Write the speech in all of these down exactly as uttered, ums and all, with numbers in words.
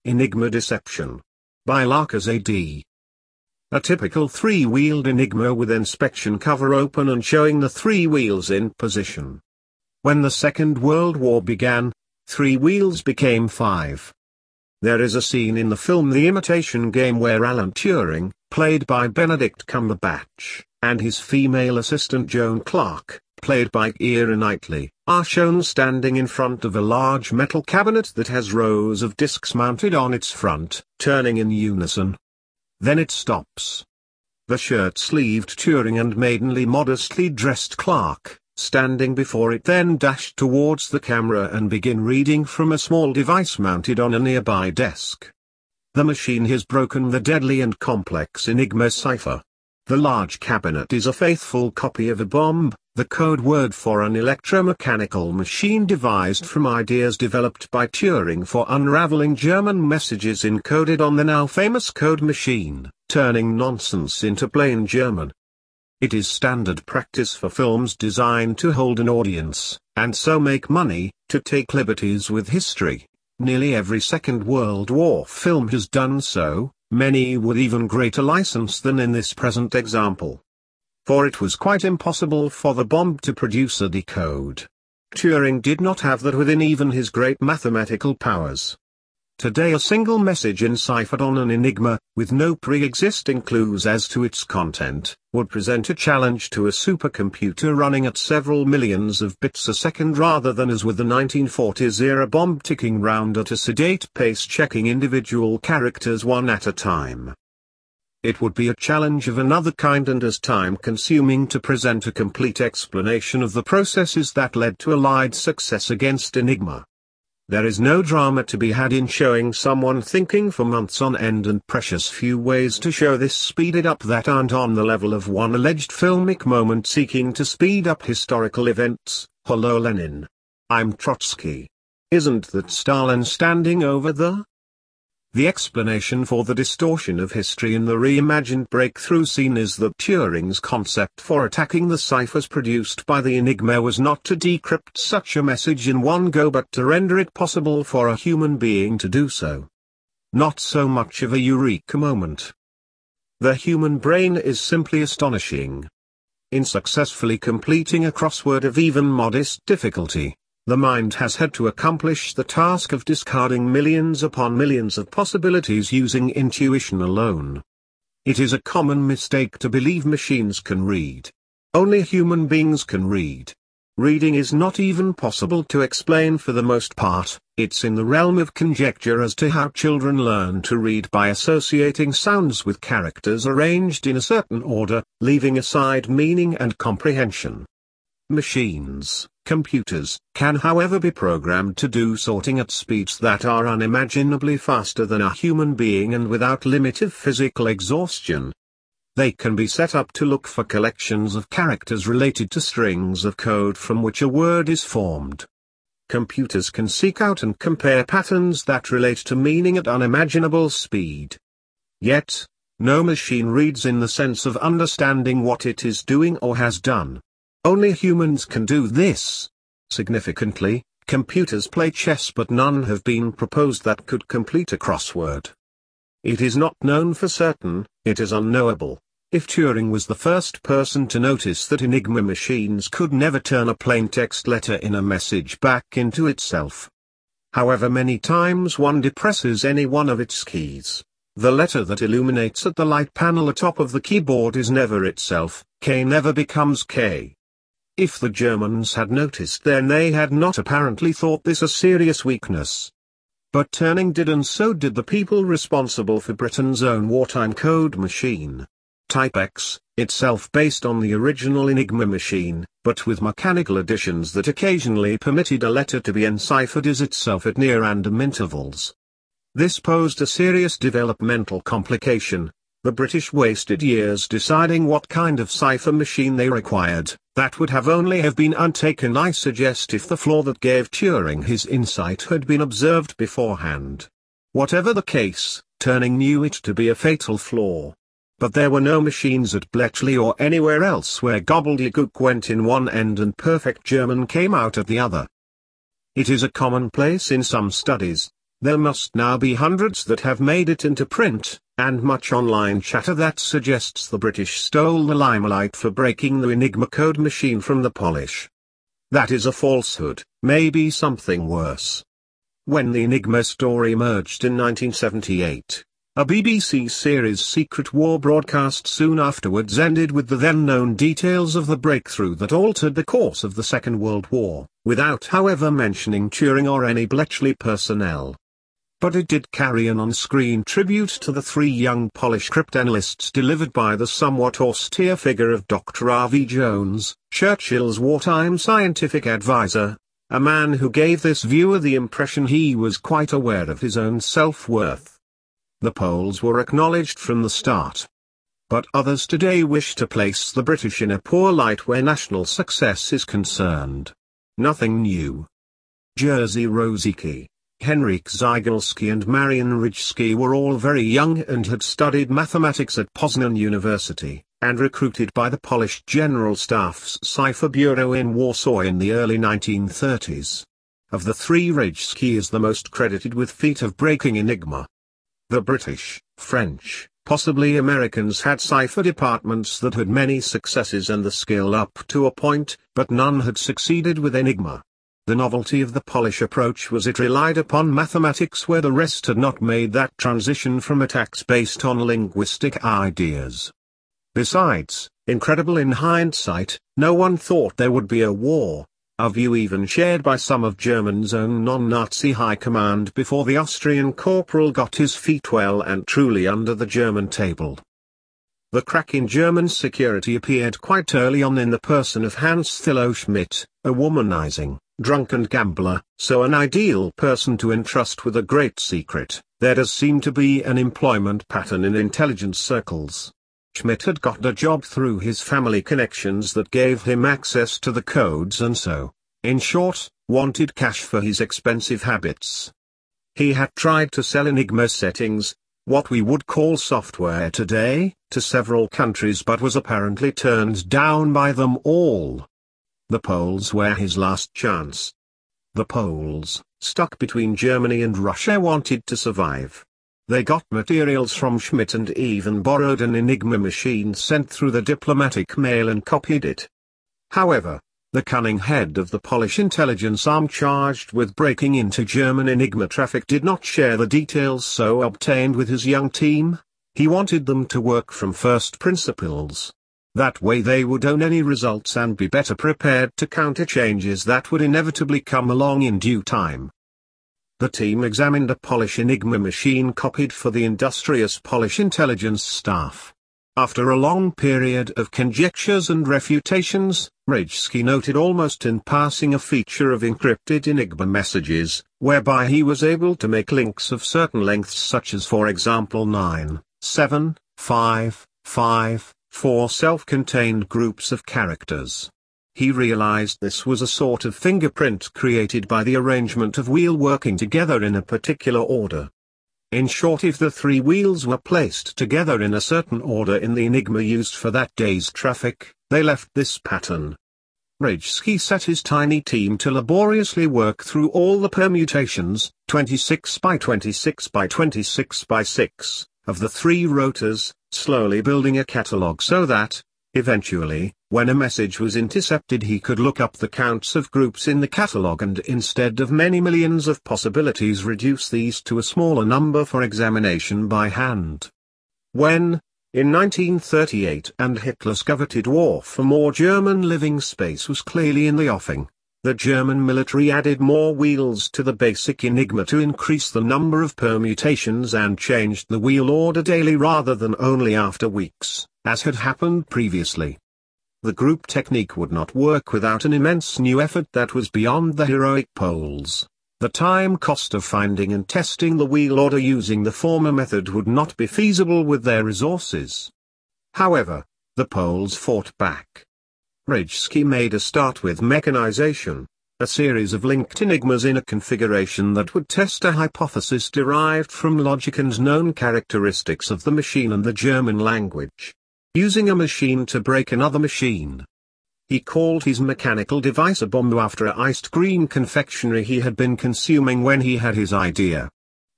Enigma Deception. By Larkers A D. A typical three-wheeled Enigma with inspection cover open and showing the three wheels in position. When the Second World War began, three wheels became five. There is a scene in the film The Imitation Game where Alan Turing, played by Benedict Cumberbatch, and his female assistant Joan Clark, played by Keira Knightley, are shown standing in front of a large metal cabinet that has rows of discs mounted on its front, turning in unison. Then it stops. The shirt-sleeved Turing and maidenly modestly dressed Clark, standing before it, then dash towards the camera and begin reading from a small device mounted on a nearby desk. The machine has broken the deadly and complex Enigma cipher. The large cabinet is a faithful copy of a bomb, the code word for an electromechanical machine devised from ideas developed by Turing for unraveling German messages encoded on the now famous code machine, turning nonsense into plain German. It is standard practice for films designed to hold an audience, and so make money, to take liberties with history. Nearly every Second World War film has done so, many with even greater license than in this present example. For it was quite impossible for the bomb to produce a decode. Turing did not have that within even his great mathematical powers. Today a single message enciphered on an Enigma, with no pre-existing clues as to its content, would present a challenge to a supercomputer running at several millions of bits a second rather than as with the nineteen forties-era bomb ticking round at a sedate pace checking individual characters one at a time. It would be a challenge of another kind and as time-consuming to present a complete explanation of the processes that led to Allied success against Enigma. There is no drama to be had in showing someone thinking for months on end, and precious few ways to show this speeded up that aren't on the level of one alleged filmic moment seeking to speed up historical events. Hello Lenin. I'm Trotsky. Isn't that Stalin standing over there? The explanation for the distortion of history in the reimagined breakthrough scene is that Turing's concept for attacking the ciphers produced by the Enigma was not to decrypt such a message in one go but to render it possible for a human being to do so. Not so much of a eureka moment. The human brain is simply astonishing. In successfully completing a crossword of even modest difficulty, the mind has had to accomplish the task of discarding millions upon millions of possibilities using intuition alone. It is a common mistake to believe machines can read. Only human beings can read. Reading is not even possible to explain for the most part. It's in the realm of conjecture as to how children learn to read by associating sounds with characters arranged in a certain order, leaving aside meaning and comprehension. Machines, computers, can however be programmed to do sorting at speeds that are unimaginably faster than a human being and without limit of physical exhaustion. They can be set up to look for collections of characters related to strings of code from which a word is formed. Computers can seek out and compare patterns that relate to meaning at unimaginable speed. Yet, no machine reads in the sense of understanding what it is doing or has done. Only humans can do this. Significantly, computers play chess but none have been proposed that could complete a crossword. It is not known for certain, it is unknowable, if Turing was the first person to notice that Enigma machines could never turn a plain text letter in a message back into itself. However many times one depresses any one of its keys, the letter that illuminates at the light panel atop of the keyboard is never itself. K never becomes K. If the Germans had noticed, then they had not apparently thought this a serious weakness. But Turing did, and so did the people responsible for Britain's own wartime code machine. Type X, itself based on the original Enigma machine, but with mechanical additions that occasionally permitted a letter to be enciphered as itself at near random intervals. This posed a serious developmental complication. The British wasted years deciding what kind of cipher machine they required. That would have only have been untaken, I suggest, if the flaw that gave Turing his insight had been observed beforehand. Whatever the case, Turing knew it to be a fatal flaw. But there were no machines at Bletchley or anywhere else where gobbledygook went in one end and perfect German came out at the other. It is a commonplace in some studies, There must now be hundreds that have made it into print, and much online chatter that suggests the British stole the limelight for breaking the Enigma code machine from the Polish. That is a falsehood, maybe something worse. When the Enigma story emerged in nineteen seventy-eight, a B B C series Secret War broadcast soon afterwards ended with the then-known details of the breakthrough that altered the course of the Second World War, without however mentioning Turing or any Bletchley personnel. But it did carry an on-screen tribute to the three young Polish cryptanalysts delivered by the somewhat austere figure of Doctor R V Jones, Churchill's wartime scientific advisor, a man who gave this viewer the impression he was quite aware of his own self-worth. The Poles were acknowledged from the start. But others today wish to place the British in a poor light where national success is concerned. Nothing new. Jerzy Rosiecki, Henryk Zygalski and Marian Rijski were all very young and had studied mathematics at Poznan University, and recruited by the Polish General Staff's Cipher Bureau in Warsaw in the early nineteen thirties. Of the three, Rijski is the most credited with feat of breaking Enigma. The British, French, possibly Americans had cipher departments that had many successes and the skill up to a point, but none had succeeded with Enigma. The novelty of the Polish approach was it relied upon mathematics where the rest had not made that transition from attacks based on linguistic ideas. Besides, incredible in hindsight, no one thought there would be a war, a view even shared by some of Germany's own non-Nazi high command before the Austrian corporal got his feet well and truly under the German table. The crack in German security appeared quite early on in the person of Hans Thilo Schmidt, a womanizing, drunken gambler, so an ideal person to entrust with a great secret. There does seem to be an employment pattern in intelligence circles. Schmidt had got a job through his family connections that gave him access to the codes and so, in short, wanted cash for his expensive habits. He had tried to sell Enigma settings, what we would call software today, to several countries but was apparently turned down by them all. The Poles were his last chance. The Poles, stuck between Germany and Russia, wanted to survive. They got materials from Schmidt and even borrowed an Enigma machine sent through the diplomatic mail and copied it. However, the cunning head of the Polish intelligence arm charged with breaking into German Enigma traffic did not share the details so obtained with his young team. He wanted them to work from first principles. That way they would own any results and be better prepared to counter changes that would inevitably come along in due time. The team examined a Polish Enigma machine copied for the industrious Polish intelligence staff. After a long period of conjectures and refutations, Rijski noted almost in passing a feature of encrypted Enigma messages, whereby he was able to make links of certain lengths such as for example nine, seven, five, five, four self-contained groups of characters. He realized this was a sort of fingerprint created by the arrangement of wheels working together in a particular order. In short, if the three wheels were placed together in a certain order in the Enigma used for that day's traffic, they left this pattern. Rijski set his tiny team to laboriously work through all the permutations, twenty-six by twenty-six by twenty-six by six, of the three rotors, slowly building a catalogue so that, eventually, when a message was intercepted he could look up the counts of groups in the catalogue and instead of many millions of possibilities reduce these to a smaller number for examination by hand. When, in nineteen thirty-eight, and Hitler's coveted war for more German living space was clearly in the offing, the German military added more wheels to the basic Enigma to increase the number of permutations and changed the wheel order daily rather than only after weeks, as had happened previously. The group technique would not work without an immense new effort that was beyond the heroic Poles. The time cost of finding and testing the wheel order using the former method would not be feasible with their resources. However, the Poles fought back. Rijski made a start with mechanization, a series of linked enigmas in a configuration that would test a hypothesis derived from logic and known characteristics of the machine and the German language. Using a machine to break another machine. He called his mechanical device a bomb after a iced green confectionery he had been consuming when he had his idea.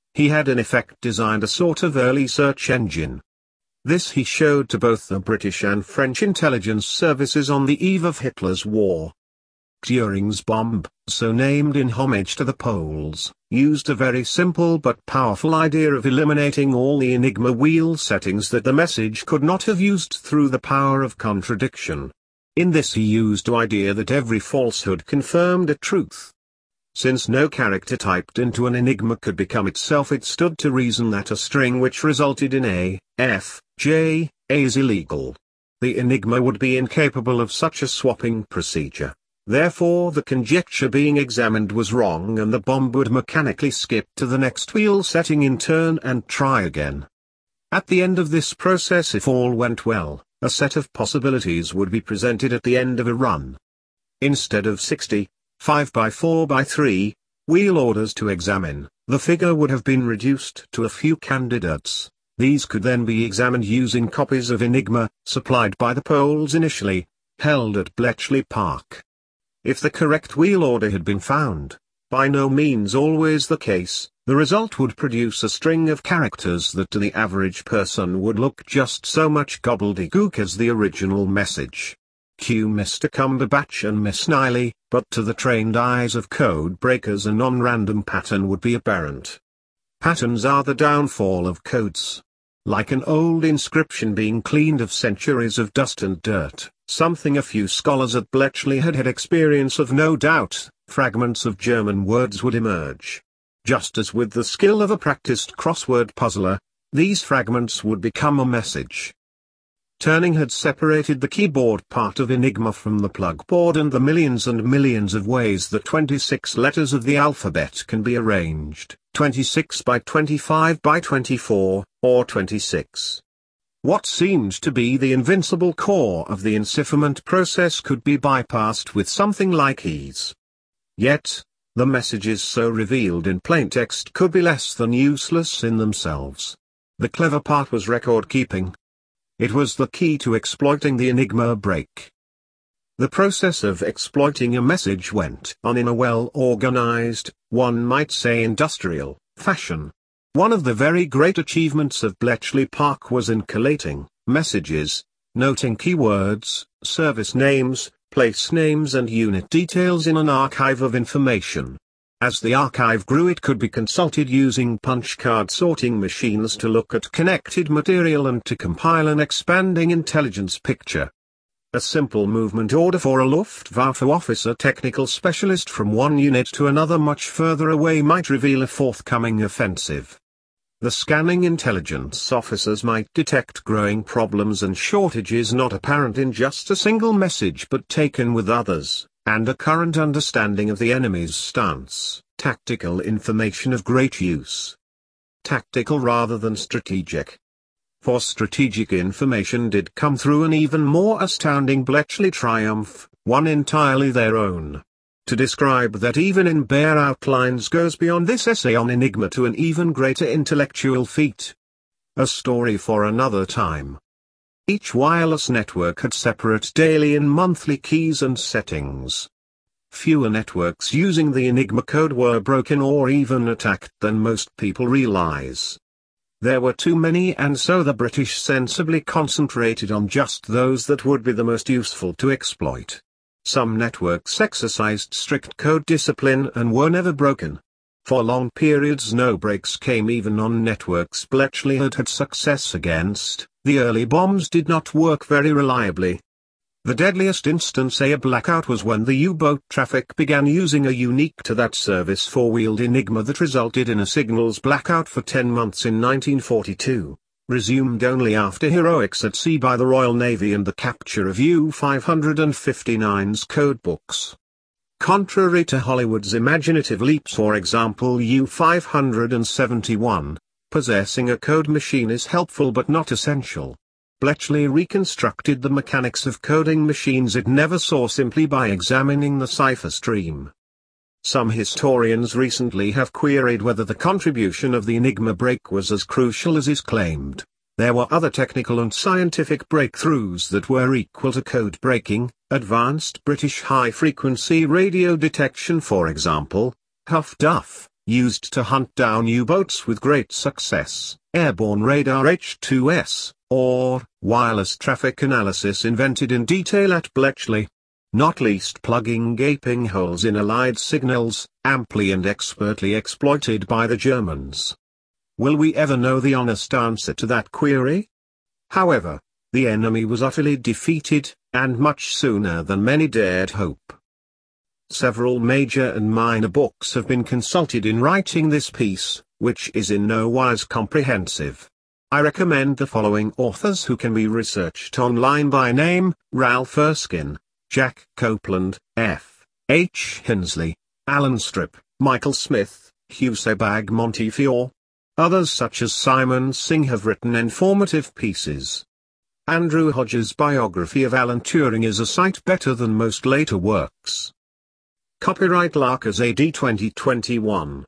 He had in effect designed a sort of early search engine. This he showed to both the British and French intelligence services on the eve of Hitler's war. Göring's bomb, so named in homage to the Poles, used a very simple but powerful idea of eliminating all the Enigma wheel settings that the message could not have used through the power of contradiction. In this he used the idea that every falsehood confirmed a truth. Since no character typed into an enigma could become itself, it stood to reason that a string which resulted in A, F, J, A is illegal. The enigma would be incapable of such a swapping procedure. Therefore the conjecture being examined was wrong, and the bomb would mechanically skip to the next wheel setting in turn and try again. At the end of this process, if all went well, a set of possibilities would be presented at the end of a run. Instead of sixty, five by four by three, wheel orders to examine, the figure would have been reduced to a few candidates. These could then be examined using copies of Enigma, supplied by the Poles initially, held at Bletchley Park. If the correct wheel order had been found, by no means always the case, the result would produce a string of characters that to the average person would look just so much gobbledygook as the original message. Cue Mister Cumberbatch and Miss Niley, but to the trained eyes of code breakers a non-random pattern would be apparent. Patterns are the downfall of codes. Like an old inscription being cleaned of centuries of dust and dirt, something a few scholars at Bletchley had had experience of, no doubt, fragments of German words would emerge. Just as with the skill of a practiced crossword puzzler, these fragments would become a message. Turning had separated the keyboard part of Enigma from the plug board and the millions and millions of ways that twenty-six letters of the alphabet can be arranged, twenty-six by twenty-five by twenty-four, or twenty-six. What seemed to be the invincible core of the encipherment process could be bypassed with something like ease. Yet, the messages so revealed in plaintext could be less than useless in themselves. The clever part was record keeping. It was the key to exploiting the Enigma break. The process of exploiting a message went on in a well-organized, one might say industrial, fashion. One of the very great achievements of Bletchley Park was in collating messages, noting keywords, service names, place names and unit details in an archive of information. As the archive grew, it could be consulted using punch card sorting machines to look at connected material and to compile an expanding intelligence picture. A simple movement order for a Luftwaffe officer technical specialist from one unit to another much further away might reveal a forthcoming offensive. The scanning intelligence officers might detect growing problems and shortages not apparent in just a single message but taken with others, and a current understanding of the enemy's stance, tactical information of great use. Tactical rather than strategic. For strategic information did come through an even more astounding Bletchley triumph, one entirely their own. To describe that even in bare outlines goes beyond this essay on Enigma to an even greater intellectual feat. A story for another time. Each wireless network had separate daily and monthly keys and settings. Fewer networks using the Enigma code were broken or even attacked than most people realize. There were too many, and so the British sensibly concentrated on just those that would be the most useful to exploit. Some networks exercised strict code discipline and were never broken. For long periods no breaks came even on networks Bletchley had had success against. The early bombs did not work very reliably. The deadliest instance of a blackout was when the U-boat traffic began using a unique to that service four-wheeled Enigma that resulted in a signals blackout for ten months in nineteen forty-two, resumed only after heroics at sea by the Royal Navy and the capture of U five fifty-nine's codebooks. Contrary to Hollywood's imaginative leaps, for example, U five seventy-one, possessing a code machine is helpful but not essential. Bletchley reconstructed the mechanics of coding machines it never saw simply by examining the cipher stream. Some historians recently have queried whether the contribution of the Enigma break was as crucial as is claimed. There were other technical and scientific breakthroughs that were equal to code breaking, advanced British high-frequency radio detection for example, Huff Duff, used to hunt down U-boats with great success, airborne radar H two S, or wireless traffic analysis invented in detail at Bletchley. Not least plugging gaping holes in Allied signals, amply and expertly exploited by the Germans. Will we ever know the honest answer to that query? However, the enemy was utterly defeated, and much sooner than many dared hope. Several major and minor books have been consulted in writing this piece, which is in no wise comprehensive. I recommend the following authors who can be researched online by name: Ralph Erskine, Jack Copeland, F. H. Hensley, Alan Strip, Michael Smith, Hugh Sebag Montefiore. Others such as Simon Singh have written informative pieces. Andrew Hodges' biography of Alan Turing is a sight better than most later works. Copyright Larkers A D twenty twenty-one.